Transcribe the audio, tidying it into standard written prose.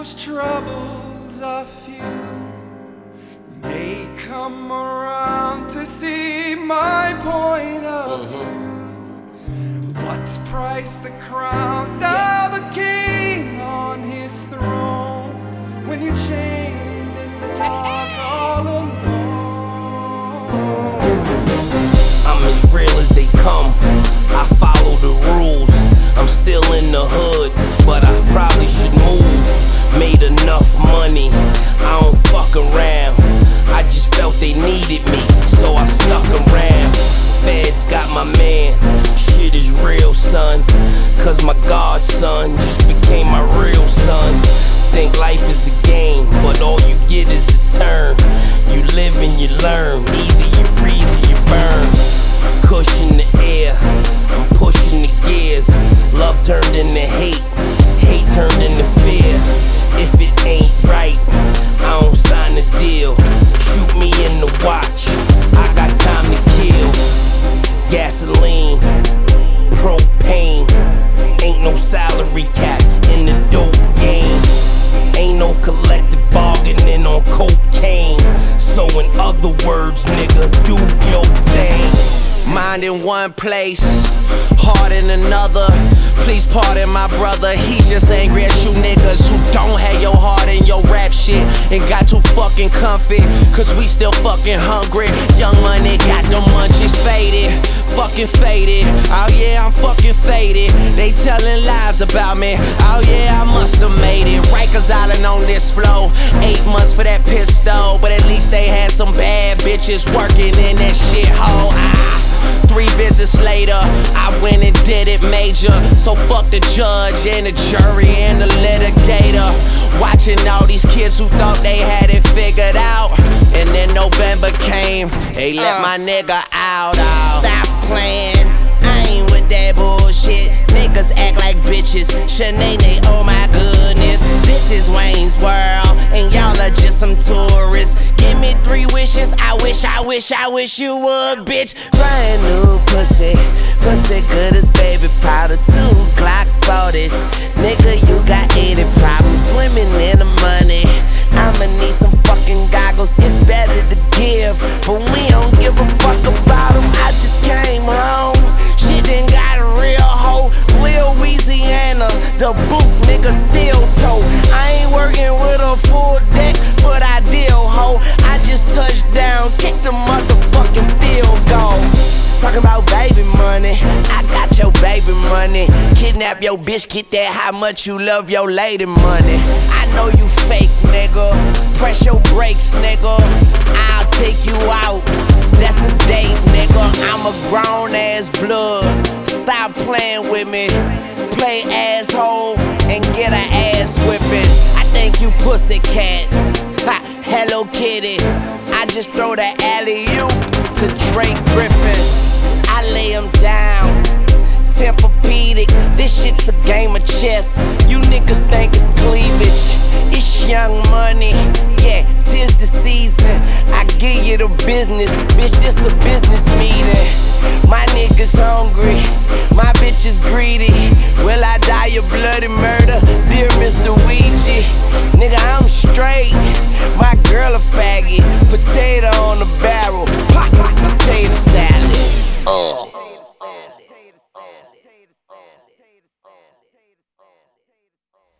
whose troubles are few may come around to see my point of view. What price the crown of a king on his throne when you're chained in the dark all alone? I'm as real as they come, I follow the rules. I'm still in the hood, but I probably should move. Made enough money, I don't fuck around. I just felt they needed me, so I stuck around. Feds got my man, shit is real, son. Cause my godson just became my real son. Think life is a game, but all you get is a turn. You live and you learn, either you freeze or you burn. Cushion the air, I'm pushing the gears. Love turned into hate, hate turned into fear. If it ain't right, I don't sign the deal. Shoot me in the watch, I got time to kill. Gasoline, propane, ain't no salary cap in the dope game. Ain't no collective bargaining on cocaine. So in other words, nigga, do your thing. Mind in one place, heart in another. Please pardon my brother, he's just angry at you niggas who don't have your heart in your rap shit and got too fucking comfy, cause we still fucking hungry. Young money got them munchies faded, fucking faded. Oh yeah, I'm fucking faded. They telling lies about me. Oh yeah, I must have made it. Rikers Island on this flow. 8 months for that pistol, but at least they had some bad bitches working in that shithole. 3 visits later, I went and did it major. So fuck the judge and the jury and the litigator. Watching all these kids who thought they had it figured out, and then November came, they let my nigga out. Stop playing, I ain't with that bullshit. Niggas act like bitches, Shanae, oh my goodness. This is Wayne's World, and y'all are just some tourists. Give me 3 wishes, I wish you would, bitch. Brand new pussy, pussy good as baby powder. 2 Glock 40s, nigga you got 80 problems. Swimming in the money, I'ma need some fucking goggles. It's better to give, but we don't give a fuck about them. I just came home, shit done got a real hoe. Lil Louisiana, the boot nigga still toe. I ain't working with a full deck, but I deal ho. I just touched down, kicked the motherfucking field goal. Talking about baby money, I got your baby money. Kidnap your bitch, get that how much you love your lady money. I know you fake, nigga. Press your brakes, nigga. I'll take you out. That's a date, nigga. I'm a grown ass blood. Stop playing with me. Play asshole and get an ass whipping. I think you pussycat. Ha, Hello Kitty. I just throw the alley-oop to Drake Griffin. I lay him down, Tempur-Pedic. This shit's a game of chess. You niggas think it's cleavage. It's Young Money, yeah, 'tis the season. I give you the business, bitch, this a business meeting. My niggas hungry, my bitch is greedy. Will I die a bloody murder?